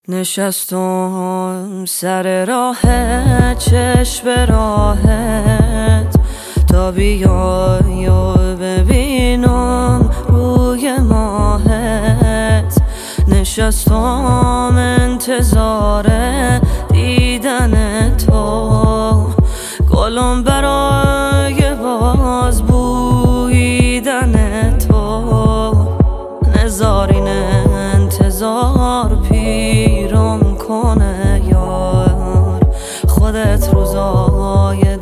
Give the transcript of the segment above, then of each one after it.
نشستم سر راه چشم راهت تا بیای و ببینم روی ماهت. نشستم انتظار دیدن تو، گلم برای باز بویدن تو. نزارین انتظار پیرم کنه یار، خودت روزای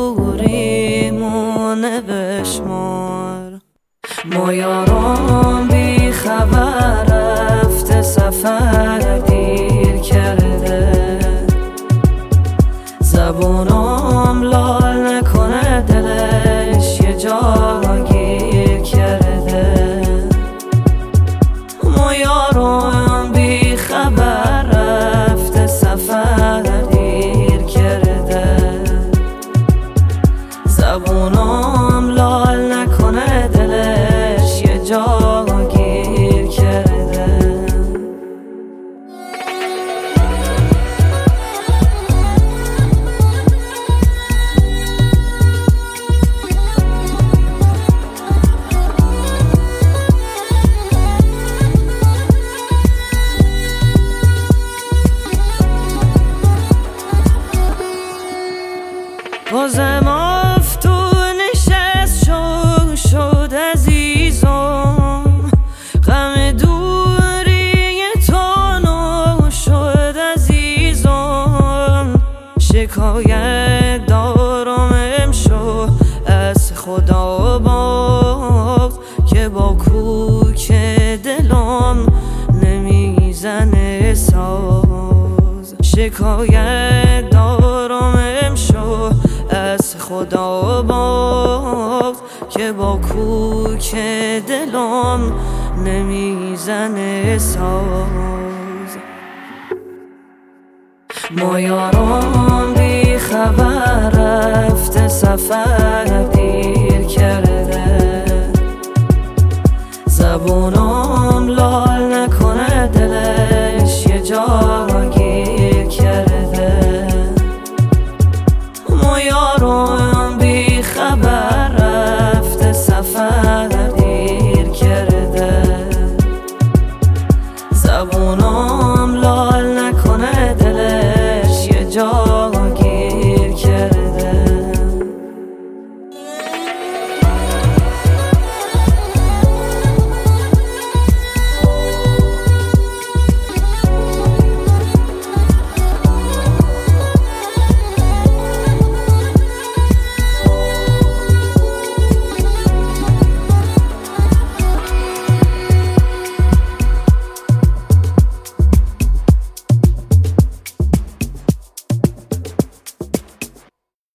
دوریمونه بشمار. ما یارم بی خبر رفته سفر دیر کرده، زبونم لال نکنه دلش یه جا گیر کرده. ما یارم بی خبر رفته سفر دیر کرده، زبونم لال نکنه دلش یه جا گیر کرده. بازم افتون نشست شد عزیزم، غم دوری تو نو شد عزیزم. شکایت دارم امشو از خدا باز که با کوک دلم نمیزنه ساز. شکایت دارم امشو از خدا باز که با کوک دلم نمیزنه ساز. ما یارم بی خبر رفته سفر دیر کرده، زبونم لال نکنه دلش یه جا